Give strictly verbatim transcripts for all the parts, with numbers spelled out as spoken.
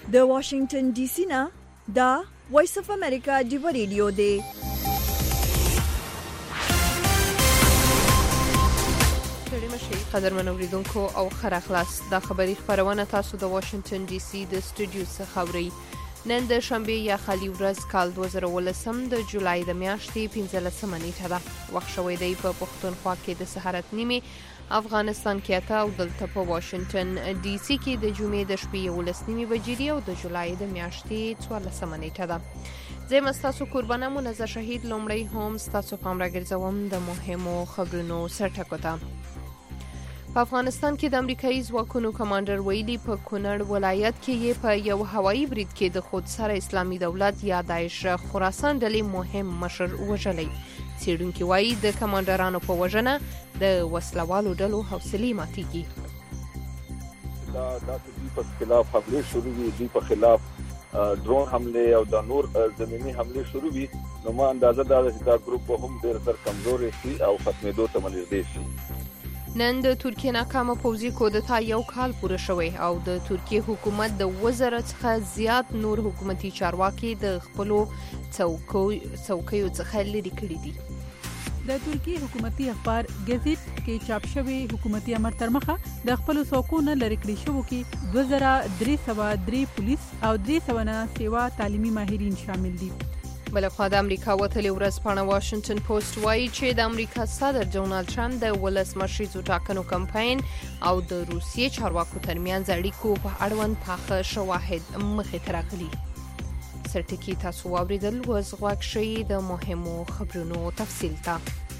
د واشنگټن ډي سي نه دا وایس اف امریکا دی ریډیو دی. قدرمن اوریدونکو او خره خلاص د خبري خبرونه تاسو د واشنگټن ډي سي د سټوډیو څخه اورئ. نن د شنبه یا خالي ورځ کال دوه زره ولسم د جولای د میاشتې پنځلسمه نیټه ده. وخت شوی دی په پښتونخوا کې د سحرت نیمه، افغانستان کې اته او دلته په واشنگټن ډي سي کې د جمعې د شپې یولس نیمه بجې دی او د جولای د میاشتې څوارلسمه نیټه ده. زه مستاسو قربانه منزه شهید لومړی هم ستاسو پام راګرځوم د مهمو خبرونو سرټکو ته. په افغانستان کې د امریکایي ځواکونو کمانډر ویلي په کونړ ولایت کې یې په یو هوایي برید کې د خودسره اسلامي دولت یا داعش خراسان ډلې مهم مشر وژلی. څېړونکي وایي د کمانډرانو په وژنه د وسلوالو ډلو حوصلې ماتېږي. دا د دوی په خلاف حمله شروع وي، دوی په خلاف ډرون حمله او د نور زمینی حمله شروع وي، نو ما اندازه دا چې دا ګروپ هم ډېر تر کمزوري شي او ختمېدو ته منځ شي. نن د ترکیه ناکامه پوځي کودتا یو کال پوره شوی او د ترکیه حکومت د وزارت څخه زیات نور حکومتي چارواکي د خپلو څوکیو څخه لرې کړي دي. د ترکیه حکومتي اخبار گزیت کې چاپ شوی حکومتي امر تر مخه د خپل څوکو نه لرې کړي شوو کې دوه زره درې سوه درې پولیس او درې سوه نه سیوا تعلیمي ماهرین شامل دي. بلخوا د امریکا وتلې ورځپاڼه واشنگټن پوسټ وایي چې د امریکا صدر ډونالد ټرمپ د ولسمشریزو ټاکنو کمپاین او د روسیې چارواکو ترمنځ اړیکو په اړوند پاخه شواهد مخې ته راغلي. سرټکي تاسو واوریدل، اوس غوږ شئ د مهمو خبرونو تفصیل ته.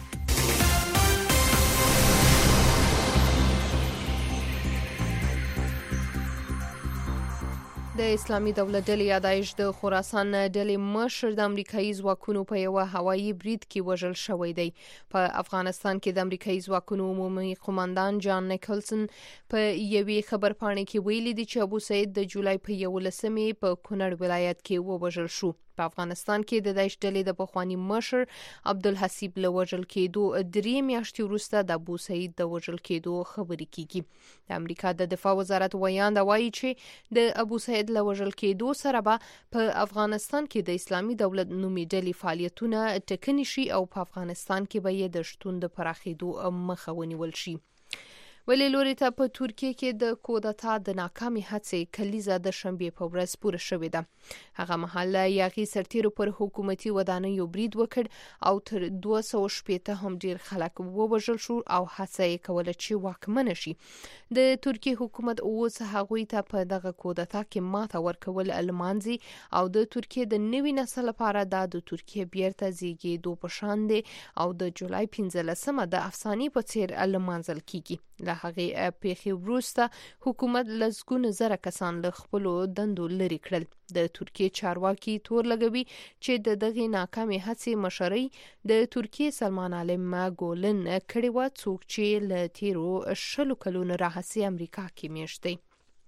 د اسلامي دولت ډلې یا داعش د خراسان ډلې مشر د امریکایي ځواکونو په یو هوایي برید کې وژل شوی دی. په افغانستان کې د امریکایي ځواکونو عمومي قوماندان جان نیکلسن په یوې خبرپاڼې کې ویلي دی چې ابو سعید د جولای په یولسمې په کونړ ولایت کې ووژل شو. په افغانستان کې د داعش ډلې د پخواني مشر عبدالحسیب له وژل کېدو درې میاشتې وروسته د ابو سعید د وژل کېدو خبرې کیږي. د امریکا د دفاع وزارت ویاند وایي چې د ابو سعید له وژل کېدو سره به په افغانستان کې د اسلامي دولت نومي ډلې فعالیتونه ټکني شي او په افغانستان کې به یې د شتون د پراخېدو مخه ونیول شي. ولې لوري ته په ترکیه کې د کودتا د ناکامي هڅې کلیزه د شنبې په ورځ پوره شوې ده. هغه مهال یاغي سرتیرو پر حکومتي ودانیو برید وکړ او تر دوه سوه شپېته هم ډیر خلک ووژل شو او هڅه یې کوله چې واکمنه شي. د ترکیه حکومت اوس هغوی ته په دغه کودتا کې ماته ورکول المانځي او د ترکیه د نوي نسل لپاره دا د ترکیه بیرته زیږېدو په شان دی او د جولای پنځلسمه د افسانې په څیر المانځل کیږي. له هغې پیښې وروسته حکومت لسګونه زره کسان له خپلو دندو لرې کړل. د ترکیه چارواکي تور لګوي چې د دغې ناکامې هڅې مشري د ترکیه سلمان عالم ګولن کړې وه، څوک چې له تیرو شلو کلونو راهیسې امریکا کې میشت دی.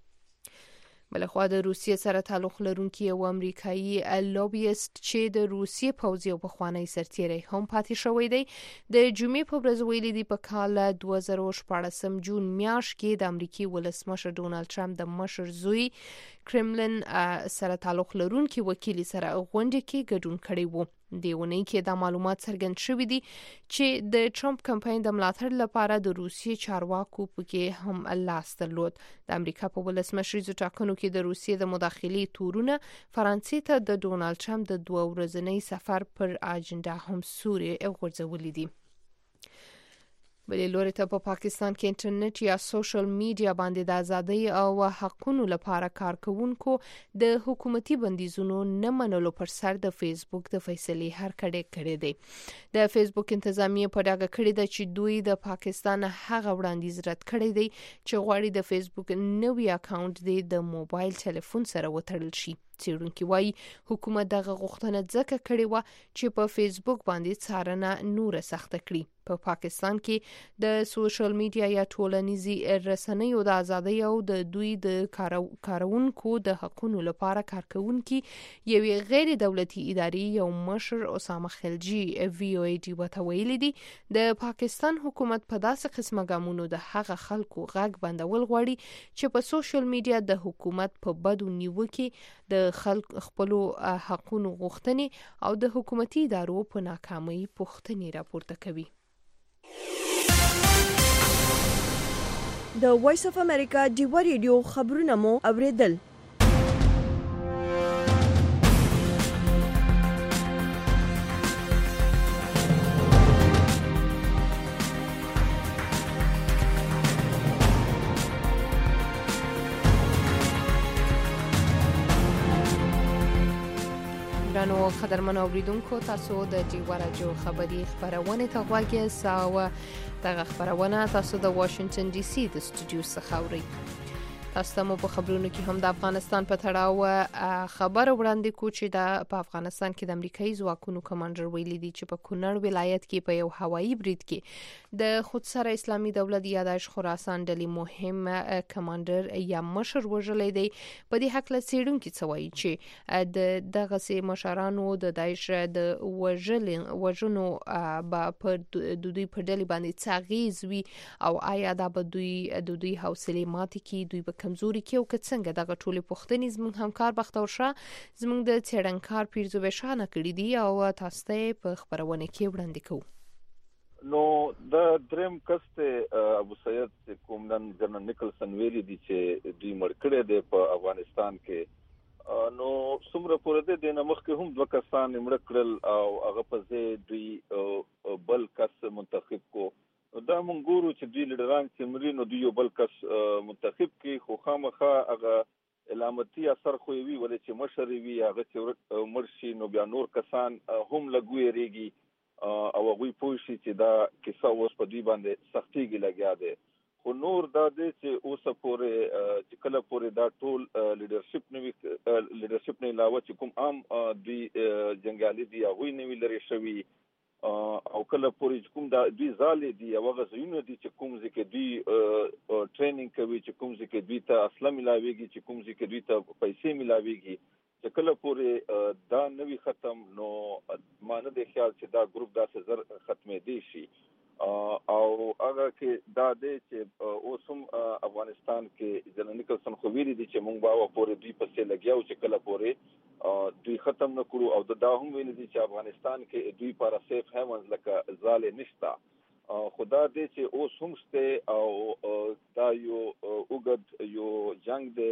بلخوا د روسیې سره تعلق لرونکي یو امریکایي لوبیست چې د روسیې پوځي او پخوانی سرتیری هم پاتې شوی دی د جمعې په ورځ ویلي دی په کال دوه زره شپاړسم جون میاشت کې د امریکای ولسمشر ډونالد ټرمپ د مشر زوی کرملن سره تعلق لرونکي وکیل سره غونډه کې ګډون کړی وو. د ونې کې دا معلومات څرګند شوي دي چې د ټرمپ کمپاین د ملاتړ لپاره د روسیې چارواکو پکې هم لاس درلود. د امریکا په ولسمشریزو ټاکنو کې د روسیې د مداخلې تورونه فرانسې ته د ډونالد ټرمپ د دوه ورځنۍ سفر پر اجنډا هم سوري غورځولې دي. بلې لوري ته په پا پاکستان کې انټرنیټ یا سوشل میډیا باندې د ازادۍ او حقونو لپاره کارکونکو د حکومتي بندیزونو نه منلو پر سر د فیسبوک د فیصلې هرکړې کړې دی. د فیسبوک انتظامیه په ډاګه کړې ده چې دوی د پاکستان هغه وړاندیز رد کړی دی چې غواړي د فیسبوک نوی اکاونټ دی د موبایل ټلیفون سره وتړل شي. څېړونکي وایي حکومت دغه غوښتنه ځکه کړې وه چې په فیسبوک باندې څارنه نوره سخته کړي. په پا پاکستان کې د سوشل میډیا یا ټولنیزي رسنیو د ازادۍ او د دوی د کارونکو د حقوقو لپاره کارکونکي یوې غیر دولتي ادارې یو مشر اسامه خلجي وی او ای ډي ته ویلي دي د پاکستان حکومت په داسې قسمه ګامونو د هغه خلکو غږ بندول غواړي چې په سوشل میډیا د حکومت په بدو نیوکې د خلک خپلو حقوقو غوښتنې او د حکومتي ادارو په ناکامۍ پوښتنې راپورته کوي. د وایس اف امریکا ډیوا ریډیو خبرونه مو اوریدل. ګرانو قدرمنو اوریدونکو تاسو د ډیوا راډیو خبري خبرونه ته غوږ یاست. دغه خبرونه تاسو د واشنگټن ډي سي د سټوډیو څخه اورئ. تاسو مو په خبرونو کې هم د افغانستان په تړاو خبر وړاندې کو چې د په افغانستان کې د امریکایي ځواکونو کمانډر ویلي دي چې په کونړ ولایت کې په یو هوایي برید کې د خودسره اسلامي دولت یا داعش خراسان ډلې مهم کمانډر یا مشر وژلی دی. په دې حق له څېړونکي څه وایي چې د دغسې مشرانو د داعش د وژنو به په دوی په ډلې باندې څه اغېز وي او آیا دا به دوی د دوی حوصلې ماتې کړي، دوی به کمزوري کې او که څنګه. دغه ټولې پوښتنې زموږ همکار بختور شاه زموږ د څېړنکار پیرزو بشانه کړي دي او تاسو ته په خبرونه کې وړاندې کوو. نو د دریم کس ته ابو سید کوم نن جنرال نیکلسن ویلي دي چې دوی مړ کړي دي په افغانستان کې. نو څومره پورې د نمخ هم دوه کسان مړ کړل او هغه په ځای دوی بل کس منتخب کو. دا مونږ ګورو چې دوی لیډران چې مري نو دوی یو بل کس منتخب کی خو خامخا هغه علامتي اثر خو وي ولې چې مشر وي هغه چې مرشي نو بیا نور کسان هم لګويږي او هغه پوه شي چې دا کیسه اوس په دوی باندې سختيږي لګیا ده. خو نور دا دي چې اوس پورې چې کله پورې دا ټول لیډرشپ نوي لیډرشپ نه علاوه چې کوم عام دوی جنگالي دي هغه نه وی لري شوی او کله پورې کوم دا دوی زالې دي او غزونه دي چې کوم ځکه دوی ټریننګ کوي چې کوم ځکه دوی ته اصله ملاويږي چې کوم ځکه دوی ته پیسې ملاويږي چې کله پورې دا نوي ختم نو مانه د خیال چې دا ګروپ داسې زر ختمې دي شي او هغه کې دا دی چې اوسم افغانستان کې جنرال نیکلسن خو ویلي دي چې مونږ باور پورې دوی پسې لګیاو چې کله پورې دوی ختم نکړو او دا هم ویلي دي چې افغانستان کې دوی پر سیف هیونز لکه زاله نشتا. خدا دې چې اوس هم سته او دا یو وګد یو جنگ دی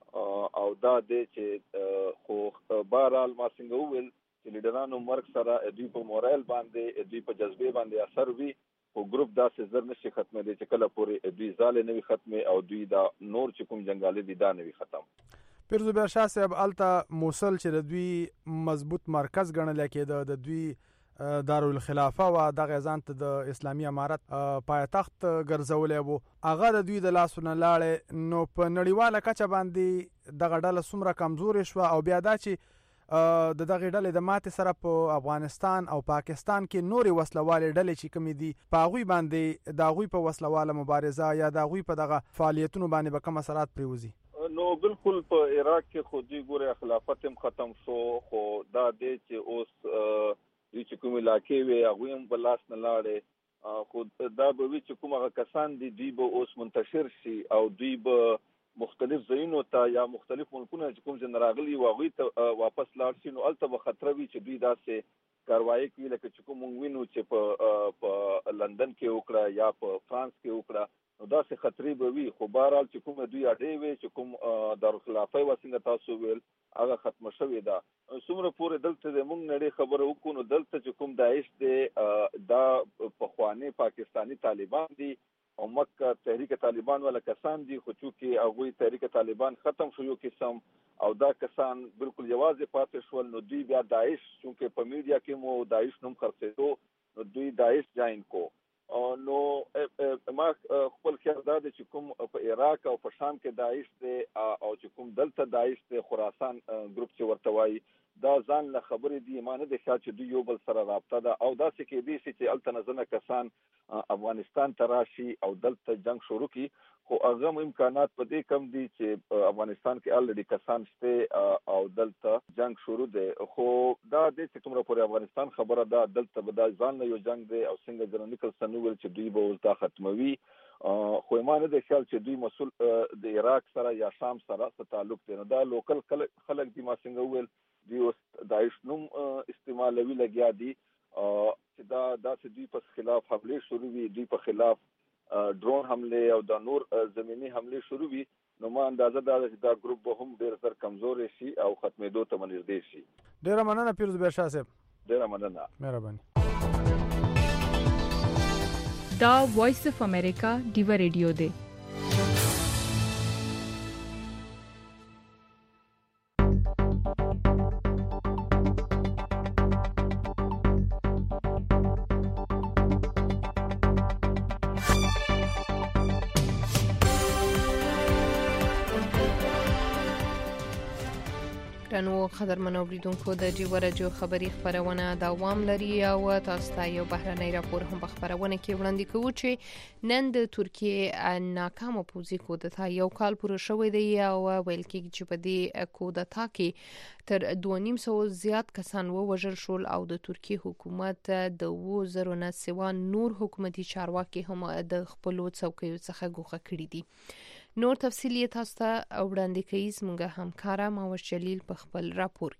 او دا دې چې خو بهرحال ما څنګه وویل چې لیډرانو مرګ سره دوی په مورال باندې دوی په جذبه باندې اثر وي او ګروپ داسې زر نشي ختمه دي چې کله پورې دوی زاله نوي ختمه او دوی دا نور چې کوم جنگالي دي دا نوي ختم. پیرزو بشاه صاحب الته موصل چې د دوی مضبوط مرکز ګڼل کېده د دوی دارالخلافه و دغه ځان ته د اسلامي امارت پایتخت ګرځولې وو هغه د دوی د لاسونه لاړې نو په نړیواله کچه باندې دغه ډله څومره کمزورې شوه او بیا دا چې د دغه ډلې د ماتې سره په افغانستان او پاکستان کې نورې وسلوالې ډلې چې کومې دي په هغوی باندې د هغوی په وسلواله مبارزه یا د هغوی په دغه فعالیتونو باندې به کوم اثرات پرېوځي؟ نو بالکل په عراق کې خو دوی ګوره خلافت هم ختم شو خو دا دی چې اوس دوی چې کوم علاقې وي هغوی هم په لاس نه لاړې خو دا به وي چې کوم هغه کسان دي دوی به اوس منتشر شي او دوی به مختلف ځایونو ته یا مختلف ملکونه چې کوم ځای راغلي وي هغوی ته واپس لاړ شي نو هلته به خطره وي چې دوی داسې کاروایي کوي لکه چې کوم موږ وینو چې په په لندن کې وکړه یا په فرانس کې وکړه نو داسې خطرې به وي خو بهرحال چې کوم دوی اډې وي چې کوم دارالخلافه وه څنګه تاسو ویل هغه ختمه شوې ده. څومره پورې دلته د موږ نړۍ خبره وکړو نو دلته چې کوم داعش دی دا پخواني پاکستاني طالبان دي او مکه تحریک طالبان ولا کسان دي خو چې هغوی تحریک طالبان ختم شو یو قسم او دا کسان بالکل یوازې پاتې شول نو دوی بیا داعش چونکه په میډیا کې مو داعش نوم خرڅېدو نو دوی داعش جاین کو نو ما خپل خیال دا چې کوم په عراق او په شام کې داعش ته او چې کوم دلته داعش ته خراسان ګروپ چې ورته وایي دا ځان له خبرې دی ایمان د خیال چې دوی یو بل سره رابطه ده او دا چې دې چې التنزنه کسان افغانستان ته راشي او دلته جنگ شروع کی خو هغه امکانات په دې کم دي چې افغانستان کې الریډي کسان شته او دلته جنگ شروع دي خو دا د چې کومه پورې افغانستان خبره ده دلته به دا ځان له یو جنگ دی او څنګه جنرال نیکلسن ویل چې دوی به اوس دا ختموي خو ایمان د خیال چې دوی مسول د عراق سره یا شام سره څه تعلق دی نو دا لوکل خلک دي ما څنګه ویل دوی اوس داعش نوم استعمالوي لګیا دي چې دا د دوی په خلاف حمله شروع وي دوی په خلاف ډرون حمله او د نور زمینی حمله شروع وي نو ما اندازه دا چې دا ګروپ به هم ډیر زر کمزور شي او ختمېدو ته منځ شي. ډیر مننه پیروز بیر شاه صاحب. ډیر مننه. مهرباني. دا وایس اف امریکا دیو ریډیو دی. نو قدرمن اوریدونکو د ډیو رادیو خبری خبرونه دوام لري او تاسو ته یو بهرنی راپور هم په خبرونه کې وړاندې کوو چې نن د ترکیه ناکامه پوزي کودتا یو کال پوره شوی دی او ویل کېږي چې په دې کودتا کې تر دوه نیم سو زیات کسان ووژل شول او د ترکیه حکومت د وو زرو نه سوا نور حکومتي چارواکي هم د خپل څوکیو څخه ګوښه کړي دي. نور تفصیل یې تاسو ته وړاندې کوي زموږ همکاره ماوش جلیل په خپل راپور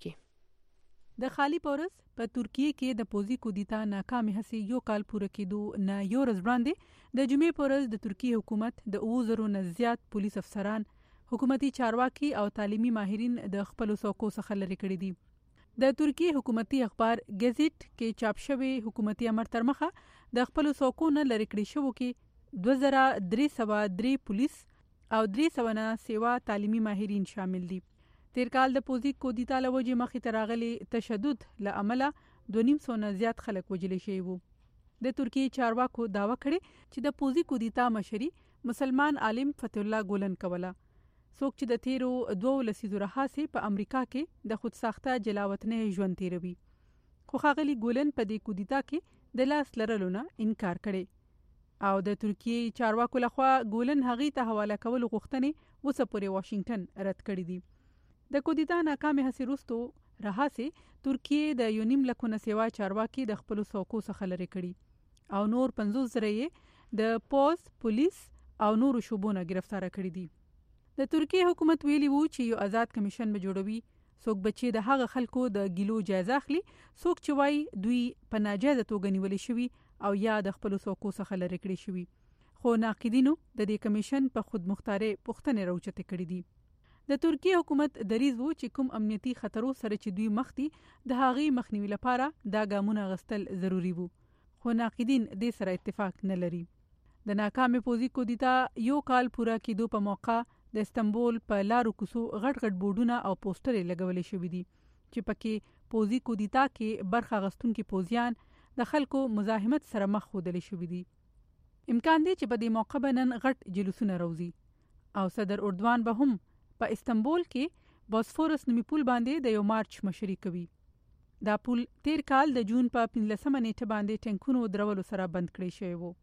کې. د خالی پورس په ترکیه کې د پوزي کودتا ناکامه هسي یو کال پوره کېدو نه یو ورځ وړاندې د جمعې پورس د ترکیه حکومت د اوو زرو نه زیات پولیس افسران حکومتي چارواکي او تعلیمي ماهرین د خپل څوکو څخه لري کړي دي. د ترکیه حکومتي اخبار گزیت کې چاپ شوی حکومتي امر تر مخه د خپل څوکو نه لري کړي شو کې دوه زره درې سوه درې پولیس او درې سوه نه سیوا تعلیمي ماهرین شامل دي. تیر کال د پوزي کودتا لوجه مخې ته راغلي تشدد له امله دوه نیم سو نه زیات خلک وژل شوي وو. د ترکیه چارواکو داوا کړی چې د پوزي کودتا مشري مسلمان عالم فتح الله ګولن کوله. څوک چې د تیرو دوه لسیزو راهیسې په امریکا کې د خود ساخته جلاوطنۍ ژوند تیروي. خو ښاغلي ګولن په دې کودتا کې د لاس لرلو نه انکار کړی او د ترکیه چارواکو لخوا ګولن هغې ته حواله کول غوښتنې اوسه پورې واشنگټن رد کړي دي. د کودتا ناکامه هسي وروسته راهیسې ترکیه د یو نیم لکه نه سیوا چارواکي د خپل څوکو څخه لري کړي او نور پنځوس زره یې د پوز پولیس او نور شوبونه گرفتار کړي دي. د ترکیه حکومت ویلي وو چې یو آزاد کمیشن به جوړوي څوک بچي د هغه خلکو د ګیلو جایزه اخلي څوک چې وایي دوی په ناجایزه توګه نیول شوي او یا د خپل څوکو څخه لري کړی شوی. خو ناقدینو د دې کمیشن په خود مختاري پوښتنې راوچته کړې دي. د ترکیه حکومت دریځ وو چې کوم امنیتي خطرو سره چې دوی مخ دي د هغې مخنیوي لپاره دا ګامونه غستل ضروری وو. خو ناقدین دې سره اتفاق نه لري. د ناکامه پوزي کودتا یو کال پورا کېدو په موقع د استنبول په لارو کوڅو غټ غټ بورډونه او پوسټرې لګولې شوې دي چې پکې پوزي کودتا کې برخه غستونکي پوزیان د خلکو مزاحمت سره مخ خودلې شوې دي. امکان دی چې په دې موقع به نن غټ جلوسونه راوځي او صدر اردوان به هم په استنبول کې بوسفورس نومي پول باندې د یو مارچ مشري کوي. دا پول تیر کال د جون په پنځلسمه نیټه باندې ټینکونو درولو سره بند کړی شوی وو.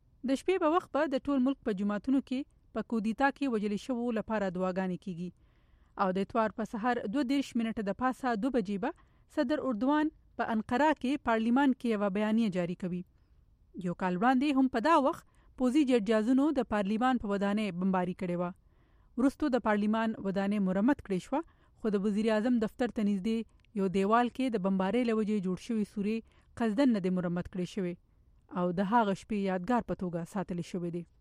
د شپې په وخت به د ټول ملک په جماعتونو کې په کودتا کې وژل شوو لپاره دعاګانې کیږي او د اتوار په سحر دوه دېرش منټه د پاسه دوه بجې به صدر اردوان په انقره کې پارلیمان کې یو بیانیه جاری کوي. یو کال وړاندې هم په دا وخت پوزي جرجازونو د پارلیمان په ودانۍ بمباري کړې و. وروسته د پارلیمان ودانۍ مرمت کړې شو خو د وزیر اعظم دفتر ته نږدې یو دیوال کې د بمبارۍ لوجې جوړ شوی سوري قصدن نه د مرمت کړې شوی او د هغه شپې یادګار په توګه ساتل شوی دی.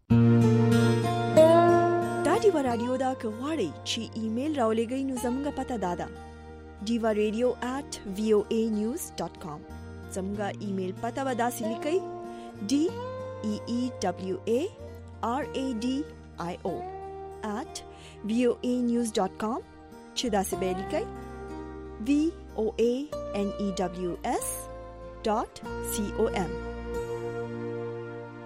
دا دی رادیو دا کوړی چې ایمیل راولېږئ نو زموږ پته دادا diva radio at voa news dot com. زموږ ایمیل پته ودا سلیکئ d e e w a r a d i o at voa news dot com. چې دا څه به لیکئ v o a n e w s dot com.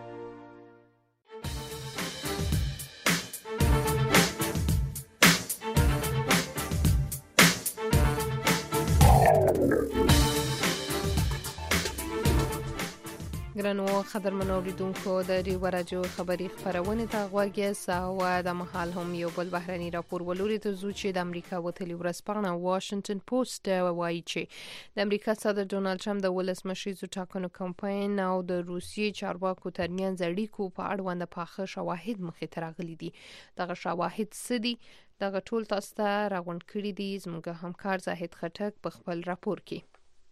ګرانو قدرمنو اوریدونکو د ریو رادیو خبري خبرونه ته غوږ یاست او د محل هم یو بل بهرني راپور ولوري ته زو چې د امریکا وتلی ورسپانه واشنگټن پوسټ وایي چې د امریکا صدر ډونالد ټرمپ د ولسمشریزو ټاکنو کمپاین او د روسیې چارواکو ترمنځ اړیکو په اړوند پاخه شواهد مخې ته راغلي دي. دغه شواهد څه دي؟ دغه ټول تاسو ته راغونډ کړي دي زموږ همکار زاهد خټک په خپل راپور کې.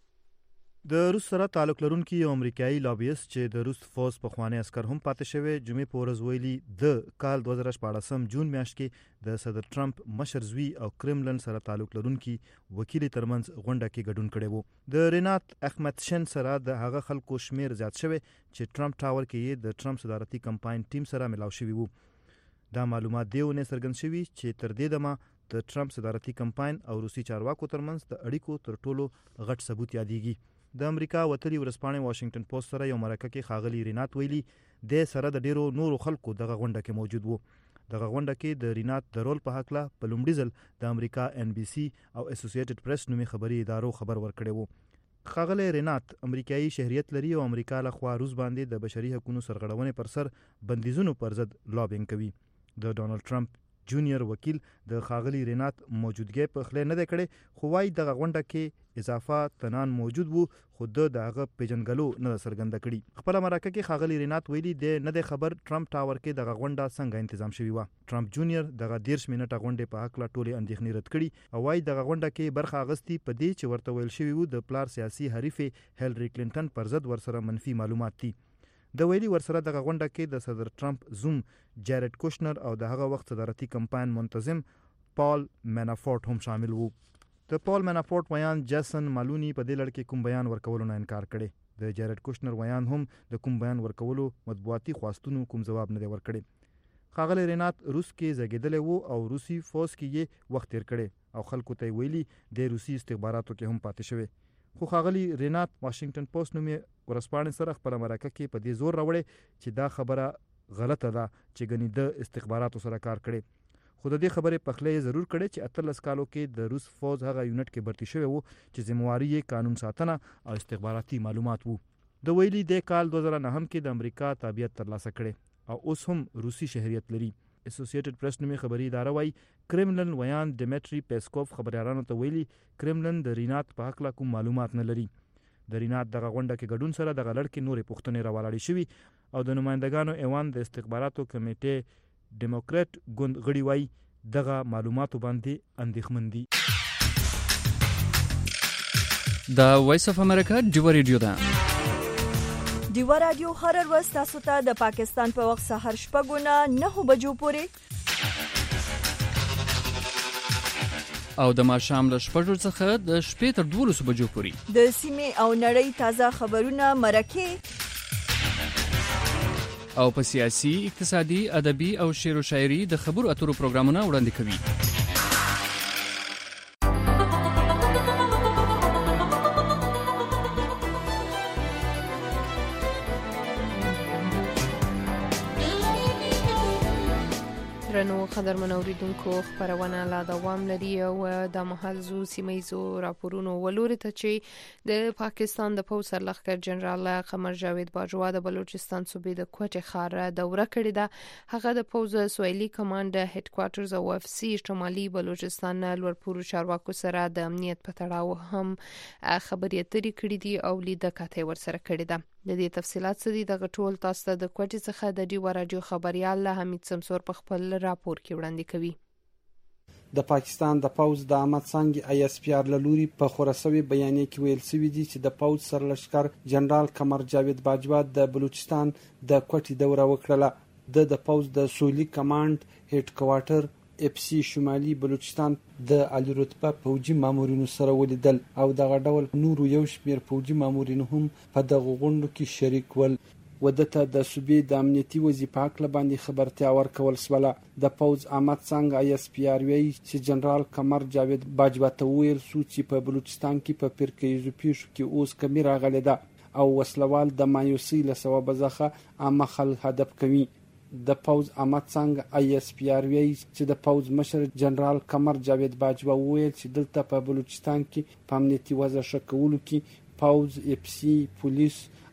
د روس سره تعلق لرونکي یو امریکایي لابیست چې د روس فوز په خواني عسكر هم پاتې شوی جمعې په ورځ ویلي د کال دوه زره شپاړسم جون میاشت کې د صدر ټرمپ مشر زوی او کرملن سره تعلق لرونکي وکیل ترمنځ غونډه کې ګډون کړي وو. د رینات احمدشن سره د هغه خلکو شمیر زیات شوی چې ټرمپ ټاور کې د ټرمپ صدارتي کمپاین ټیم سره ملاو شوی وو. دا معلومات دیونه څرګند شوی چې تر دې دمه د ټرمپ صدارتي کمپاین او روسي چارواکو ترمنځ د اړیکو تر ټولو غټ ثبوت یادېږي. د امریکا وتلی ورسپانې واشنگټن پوسټ سره یو مرکه کې خاغلی رینات ویلي د سره د ډیرو نورو خلکو دغه غونډه کې موجود وو. دغه غونډه کې د رینات د رول په حق لا په لومړي ځل د امریکا ان بي سي او اسوسییټډ پریس نومي خبري ادارو خبر ورکړی وو. خاغلی رینات امریکایي شهریت لري او امریکا له خوا روس باندې د بشري حقوقو سرغړونې پر سر بندیزونو پر ضد لابینګ کوي. د ډونالد ټرمپ جونیئر وکیل د خاغلی رینات موجودګي په خله نه دکړي خو وايي دغه غونډه کې اضافه تنان موجود وو خو د دغه پیجنګلو نه سرګند کړي. خپل مرکه کې خاغلی رینات ویلي د نه د خبر ټرمپ ټاور کې دغه غونډه څنګه تنظیم شوی و. ټرمپ جونیئر دغه ډیرش منټه غونډه په حق لا ټولي اندېښنې رد کړي او وايي دغه غونډه کې برخه اغستی په دې چې ورته ویل شوی وو د پلار سیاسي حریف هیلری کلینټن پر ضد ورسره منفي معلومات دي. د ویلي ورسره دغه غونډه کې د صدر ټرمپ زوم جارد کوشنر او د هغه وخت صدارتي کمپاین منتظم پال مینافورت هم شامل وو. د پال مینافورت ویان جیسن مالونی په دې لړ کې کوم بیان ورکولو نه انکار کړي. د جارد کوشنر ویان هم د کوم بیان ورکولو مطبوعاتي خواستونو کوم جواب نه دی ورکړي. خاغلی رینات روس کې زګیدل وو او روسي فوز کې یې وخت تیر کړي او خلکو ته ویلي د روسي استخباراتو کې هم پاتې شوی. خو خاغلی رینات واشنگټن پوسټ نومي ورسپانې سره خپل مرکه کې په دې زور راوړي چې دا خبره غلطه ده چې غني د استخباراتو سره کار کړي. خو د دې خبرې په خله ضرور کړي چې اتلس کالو کې د روس فوز هغه یونټ کې برتی شوی وو چې ذمہواری یې قانون ساتنه او استخباراتي معلومات وو. د ویلي د کال دوه زره نهم کې د امریکا تابعیت ترلاسه کړي او اوس هم روسي شهریت لري. اسوسییټډ پریس نومي خبري اداره وايي کرملن ویان ډیمیټری پیسکوف خبريالانو ته ویلي کرملن د رینات په حق لا کوم معلومات نه لري. د رینات دغه غونډه کې ګډون سره د غلړ کې نورې پوښتنې راولاړې شوې او د نمائندګانو ایوان د استخباراتو کمیټې ډیموکرات ګوند غړي وايي دغه معلوماتو باندې اندېښمن دي. د وایس اف امریکا ډیو ریډیو ده. ډیو رادیو هر ورځ تاسو ته د پاکستان په وخت سحر شپږ نه نه بجو پورې او د ماښام له شپږو څخه د شپې تر دولسو بجو پورې د سیمې او نړۍ تازه خبرونه مرکه او په سیاسي، اقتصادي، ادبي او شعر او شاعري د خبرو اترو پروګرامونه وړاندې کوي. درنو قدرمن اوریدونکو خبرونه لا دوام لري او د محلزو سیمایزو راپورونو ولوري ته چې د پاکستان د پولیس سرلښکر جنرال قمر جاوید باجوا د بلوچستان صوبې د کوټه خار دوره کړې ده. هغه د پوز سویلي کمانډ هډ کوارټرز او اف سی شمالي بلوچستان لوړپوړو چارواکو سره د امنیت په تړاو هم خبرې اترې کړې دي او لیده کاته ورسره کړې ده. د دې تفصيلات څه دي دغه ټول تاسو ته د کوټې څخه د ډیو رادیو خبريال حمید سمسور په خپل راپور کې وړاندې کوي. د پاکستان د پوز د احمد څنګه آی اس پی آر لوري په خورسوي بیانیه کې ویل شوی دی چې د پوز سرلښکر جنرال قمر جاوید باجوا د بلوچستان د کوټې دوره وکړه. د د پوز د سویلي کمانډ هډ کوارټر اف سی شمالي بلوچستان د عالی رتبه فوجي مامورینو سره ولیدل او دغه ډول نورو یو شمېر فوجي مامورین هم په دغه غونډو کې شریک ول. ودته د صوبې د امنیتي وظیفه حق باندې خبرتیا ورکول سوله. د پوز احمد څنګه آی اس پی آر وی چې جنرال قمر جاوید باجوا ته ویل سو چې په بلوچستان کې په فرقې پیښو کې اوس کمی راغلی ده او وسلوال د مایوسي له سبب ځخه عامه خل هدف کوي. د پوز احمد څنګه آی اس پی آر وی چې د پوز مشر جنرال قمر جاوید باجوا ویل چې دلته په بلوچستان کې په امنیتي وضع ښه کولو کې پوز اف سی پولیس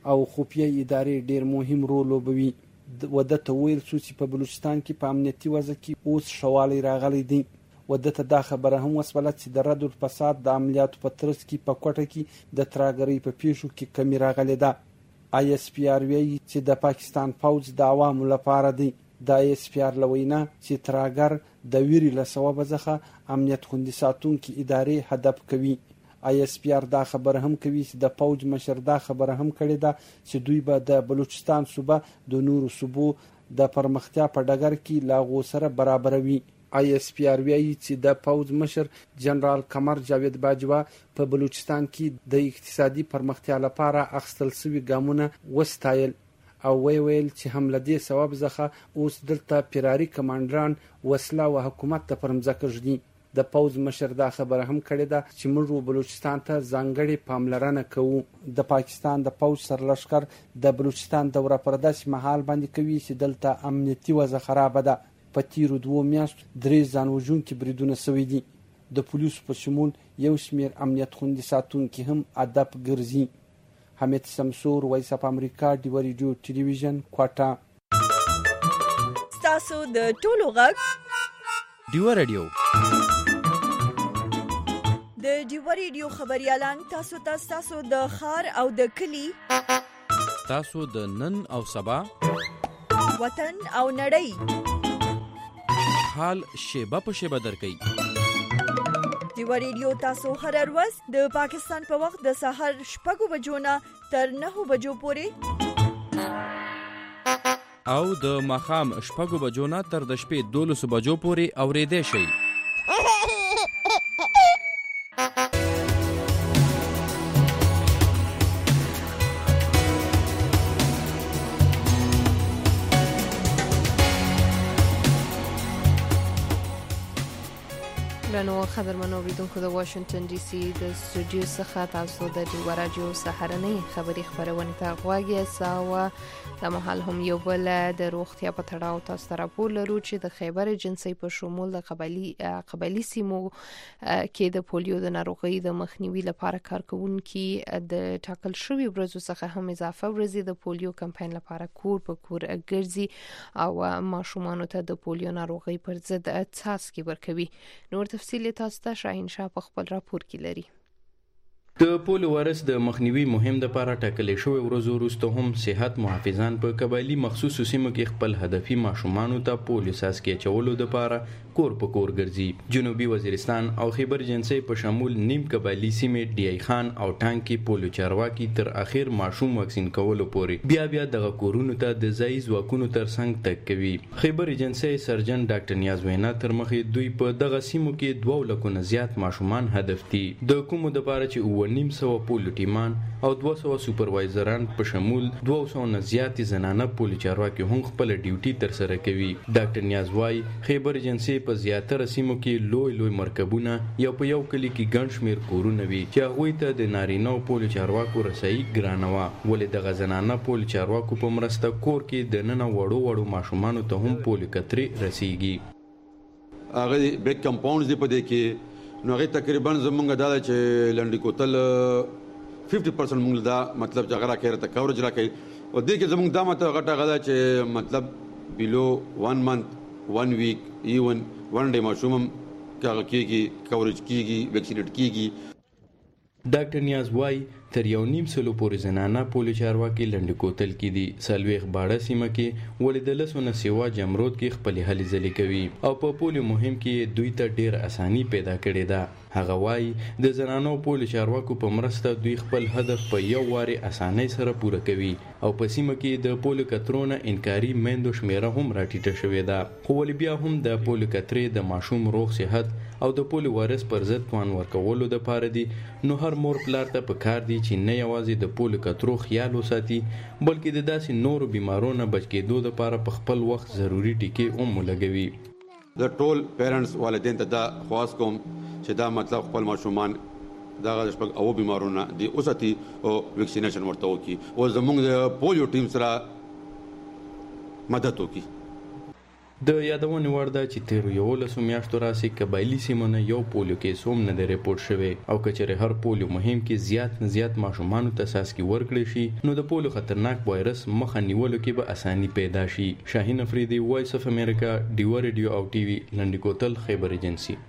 او خفیه ادارې ډیر مهم رول لوبوي. ودته ویل شو چې په بلوچستان کې په امنیتي وضع کې اوس شوالی راغلی دی. ودته دا خبره هم وسوله چې د رد الفساد د عملیاتو په ترڅ کې په کوټه کې د تراګرۍ په پیښو کې کمی راغلی ده. آی اس پی آر وی چې د پاکستان پوځ د عوامو لپاره دی. د آی اس پی آر لوینا چې تراګر د ویری له سبب څخه امنیت خوندي ساتونکو ادارې هدف کوي. آی اس پی آر دا خبره هم کوي چې د پوج مشر دا خبره هم کړې ده چې دوی به د بلوچستان صوبه د نورو صوبو د پرمختیا په ډګر کې لا غو سره برابروي. آی اس پی آر وی چې د پوج مشر جنرال قمر جاوید باجوا په بلوچستان کې د اقتصادي پرمختیا لپاره اخیستل شوي ګامونه وستایل او وی ویل چې حمله دې سبب ځخه اوس دلته پیراري کمانډران وسله او حکومت ته پرمځکه ژدي. د پوز مشر دا خبره هم کړې ده چې موږ بلوچستان ته ځانګړې پاملرنه کوو. د پاکستان د پوز سرلښکر د بلوچستان دوره پر داسې مهال باندې کوي چې دلته امنیتي وضع خراب ده. په تیرو دوو میاشتو درې ځان وژونکي بریدونه شوي دي. د پولیسو په شمول یو شمیر امنیت خوندي ساتونکي هم هدف ګرځي. حمید سمسور، وایس اف امریکا، ډیو ریډیو ټلویزیون، کوټه. تاسو د ټولو غږ ډیو ریډیو د ډیو ریډیو خبريالان تاسو ته تاسو د خار او د کلی تاسو د نن او سبا وطن او نړۍ حال شیبه په شیبه درکې. ډیو ریډیو تاسو هر ورځ د پاکستان په وخت د سحر شپږ بجو نه تر نهه بجو پورې او د ماخام شپږ بجو نه تر د شپې دولس بجو پورې اورېدې شي. نو خبرمنو اوریدونکو د واشنگټن ډي سي د سټوډیو څخه تاسو د ډیو راډیو سهارنۍ خبري خبرونه ته غواړئ. ساو د محل هم یو بل د روغتیا په تړاو تاسو راپور لرو چې د خیبر جنسي په شمول د قبلي قبلي سیمو کې د پولیو د ناروغۍ د مخنیوي لپاره کارکونکي د ټاکل شوی ورځو څخه هم اضافه ورځي د پولیو کمپاین لپاره کور په کور ګرځي او ماشومان ته د پولیو ناروغۍ پر ضد څاڅکي ورکوي. نور تفصیل تاسو ته شاهین شاه په خپل راپور کې لري. د پولیو وایرس د مخنیوي مهم د لپاره ټاکلې شوی ورځو وروسته هم صحت محافظان په قبایلی مخصوصو سیمو کې خپل هدفي ماشومان ته پولیو څاڅکي چولو د لپاره کور په کور ګرځي. جنوبي وزیرستان او خیبر جنسي په شمول نیم قبایلی سیمې ډی ای خان او ټانک کې پولیو چارواکي تر اخر ماشوم واکسین کولو پورې بیا بیا دغه کورونو ته د ځای ځواکونو ترڅنګ تګ کوي. خیبر جنسي سرجن ډاکټر نیاز وینا تر مخې دوی په دغه سیمو کې دوه لکو نه زیات ماشومان هدف دي. د کومو د لپاره چې نیم سو پولیو ټیمان او دوه سو سوپروایزران په شمول دوه سو نه زیات زنانه پولیو چارواکي هم خپل ډیوټي تر سره کوي. ډاکټر نیاز وايي خیبر جنسي په زیاتره سیمو کې لوی لوی مرکبونه یو په یو کلی کې ګڼ شمیر کورونه وي چې هغوی ته د نارینه پولیو چارواکو رسایي ګرانه وه. ولې دغه زنانه پولیو چارواکو په مرسته کور کې د ننه وړو وړو ماشومانو ته هم پولیو کترې رسیږي. هغه بیگ کمپاونډز دی په دې کې نو هغه تقریبا زمونږ دا چې لنډی کوتل پنځه پرسنټ مونږ دا مطلب چې غره کېره ته کورج راکې او دې کې زمونږ دا ماته غټه غدا چې مطلب بیلو ون منث ون ویک ایون ون ډے ماشوم کاغه کېږي کورج کېږي ویکسینیټ کېږي. ډاکټر نیاز وايي تر یو نیم سلو پورې زنانه پولیو چارواکي لنډی کوتل کې دي. سلويخ باړه سیمه کې ولې د لسونه سیوا جمرود کې خپل هلي ځلې کوي او په پولیو مهم کې دوی ته ډیر اساني پیدا کړې ده. هغه وايي د زنانو پولیو چارواکو په مرسته دوی خپل هدف په یو واري اسانۍ سره پوره کوي او په سیمه کې د پولیو کترونه انکاري میندو شمیره هم راټیټه شوې ده. خو ولې بیا هم د پولیو کترې د ماشوم روغ صحت او د پولیو وایرس پر ضد توان ورکولو د پاره دي. نو هر مور پلار ته پکار دي چې نه یوازې د پولیو کترو خیال وساتي بلکې د داسې نورو بیمارونو بچ کېدو لپاره په خپل وخت ضروری ټیکې هم ولګوي. د ټول پیرنټس والدین ته دا خواست کوم چې دا مطلب خپل ماشومان دا غږ شپږ او بیمارونه دي اوساتي او ویکسینیشن ورته وکي او زموږ د پولیو ټیم سره مدد وکي. د یادونې وړ ده چې تیرو یولسو میاشتو راسې قبایلي سیمو نه یو پولیو کیس هم نه دی ریپورټ شوی او که چېرې هر پولیو مهم کې زیات نه زیات ماشومانو ته څاڅکي ورکړی شي نو د پولیو خطرناک وایرس مخه نیولو کې به اساني پیدا شي. شاهین افریدي، وایس اف امریکا، ډیوا ریډیو او ټي وي، لنډی کوتل، خیبر ایجنسي.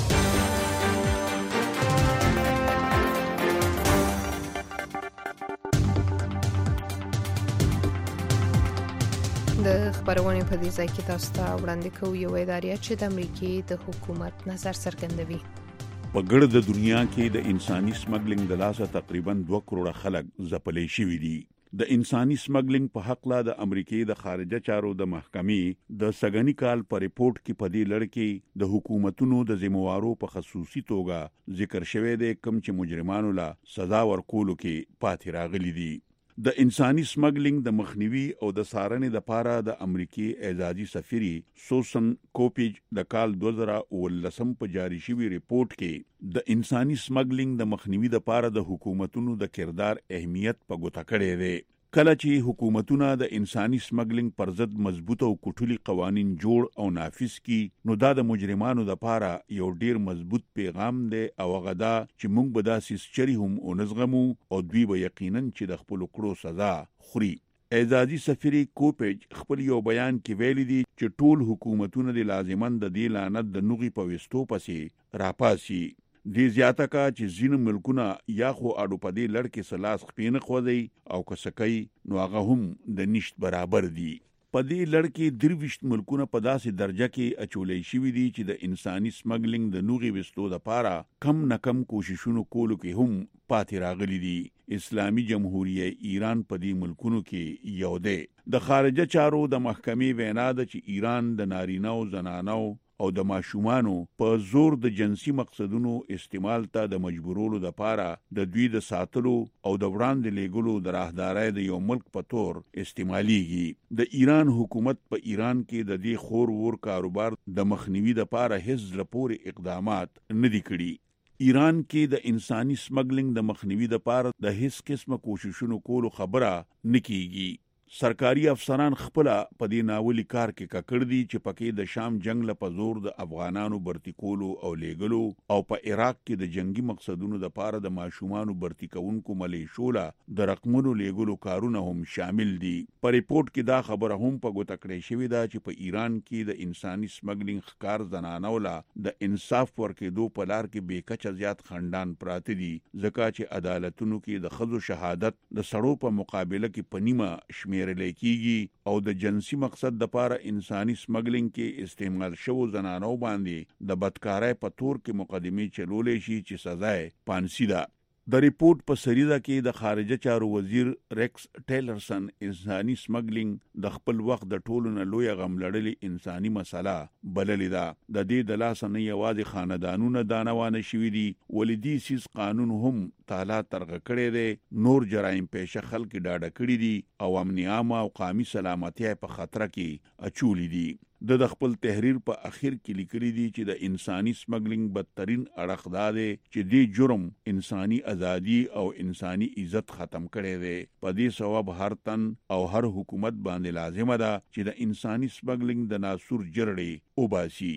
د خبرونې په دې ځای کې تاسو ته وړاندې کوو یو ادارې چې د امریکې د حکومت نظر څرګندوي. په ګرد د دنیا کې د انساني سمګلینګ د لاسه تقریبا دوه کروڑه خلک ځپلې شوي دي. د انساني سمګلینګ په حق لا د امریکې د خارجه چارو د محکمې د سګنی کال په ریپورت کې په دې لړ کې د حکومتونو د ذمہوارو په خصوصي توګه ذکر شوی دی کوم چې مجرمانو لا سزا ورکولو کې پاتې راغلي دي. د انساني سمګلینګ د مخنیوي او د سارنې د پاره د امریکای اعزازي سفیری سوسن کوپیج د کال دوه زره ولسم په جاری شوی ریپورت کې د انساني سمګلینګ د مخنیوي د پاره د حکومتونو د کردار اهمیت په ګوته کړی دی. کله چې حکومتونه د انساني سمګلینګ پر ضد مضبوط او کټولي قوانين جوړ او نافذ کړي نو دا د مجرمانو د پاره یو ډیر مضبوط پیغام دی او غدا چې موږ به داسې چری هم او نزغمو او دوی به یقینا چې د خپل کړو سزا خوري. اعزازي سفیری کوپیج خپل یو بیان کې ویلي دي چې ټول حکومتونه د لازمان د دې لعنت د نوغي په وستو پسې راپاسي. دې زیاته کا چې ځینې ملکونه یا خو اډو په دې لړ کې سلاس خپینه خوځي او کسکای نو هغه هم د نشټ برابر دي. په دې لړ کې درويشت ملکونه په داسې درجه کې اچولې شوې دي چې د انساني سمګلینګ د نوغي وستو د پاره کم نه کم کوششونو کولو کې هم پاتې راغلي دي. اسلامي جمهوریت ایران په دې ملکونو کې یو دی. د خارجه چارو د محکمې وینا ده چې ایران د نارینه او زنانو او د ماشومانو په زور د جنسي مقصدونو استعمال ته د مجبورولو د پاره د دوی د ساتلو او د وړاندې لېګلو د راهدارۍ د یو ملک په تور استعماليږي. د ایران حکومت په ایران کې د دې خور ور کاروبار د مخنیوي د پاره هیڅ لپاره اقدامات نه دي کړي. ایران کې د انساني سمګلینګ د مخنیوي د پاره د هیڅ قسمه کوششونو کولو خبره نکېږي. سرکاري افسران خپل په دې ناولي کار کې ککړ دي چې پکې د شام جنگ له زور د افغانانو برتی کولو او لیګلو او په عراق کې د جنگي مقصدونو د پاره د ماشومانو برتی کونکو ملیشوله د رقمونو لیګلو کارونه هم شامل دي. په ریپورت کې دا خبره هم په ګوته کړې شوې ده چې په ایران کې د انساني سمګلینګ ښکار زنانو له د انصاف ورکېدو په لار کې بیکچه زیات خندان پراته دي ځکه چې عدالتونو کې د خزو شهادت د سړو په مقابله کې پنیمه شمیر لیکيږي او د جنسي مقصد د پاره انساني سمګلینګ کې استعمال شوو زنانو باندې د بدکارۍ په تور کې مقدمه چلولې شي چې سزا یې پانسي ده. د ریپورت په سریزه کې د خارجه چارو وزیر ریکس ټیلرسن انساني سمګلینګ د خپل وخت د ټولو نه لوی غم لړلې انساني مسله بللې ده. د دې د لاس نه یوازې خاندانونه دانوانه شوي دي ولدي سیس قانون هم تعالی ترغه کړی دی. نور جرایم پېښه خلک ډاډه کړی دي او امنیت عامه او قومي سلامتۍ په خطر کې اچولې دي. د خپل تحریر په اخر کې لیکلي دي چې د انساني سمګلینګ بدترین اړخ دا دی چې دې جرم انساني ازادي او انساني عزت ختم کړي دي. په دې سبب هر تن او هر حکومت باندې لازمه ده چې د انساني سمګلینګ د ناسور جرړې وباسي.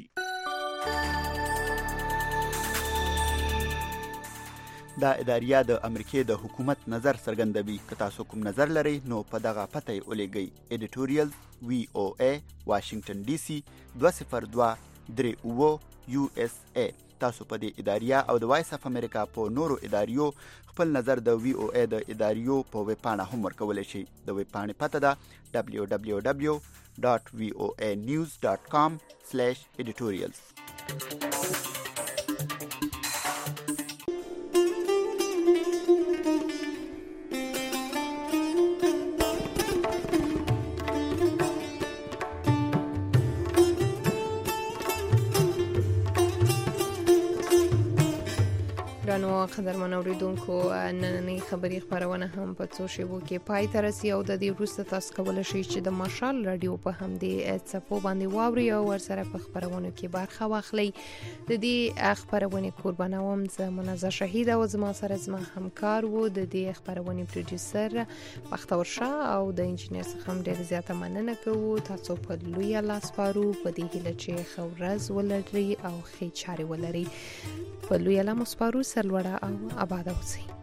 دا اداریه د امریکای د حکومت نظر څرګندوي. که تاسو کوم نظر لرئ نو په دغه پته یې ولېږئ. ایډیټوریال وی او ای واشنگټن ډي سي دوه صفر دوه درې اوه یو اس ای. تاسو په دې اداریه او د وایس اف امریکا په نورو اداریو خپل نظر د وی او ای د اداریو په ویب پاڼه هم ورکولی شئ. د ویب پاڼې پته ده دبلیو دبلیو دبلیو ډاټ وی او ای نیوز ډاټ کام سلیش ایډیټوریالز. ګرانو قدرمن اوریدونکو نننۍ خبری خبرونه هم په څو شیبو کې پای ته رسي او د دې وروسته تاسو کولی شئ چې د مشال رادیو په همدې څپو باندې واوري او ورسره په خبرونو کې برخه واخلئ. د دې خبرونې قربانه وم زه منازه شهید او زما سره زما همکار وو د دې خبرونې پروډوسر بختور شاه او د انجینر څخه هم ډېره زیاته مننه کوو. تاسو په لویه لاس پارو په دې هیله چې ښه ورځ ولرئ او ښې چارې ولرئ. په لویه لا مو سپارو. سرلوړه او آباده اوسئ.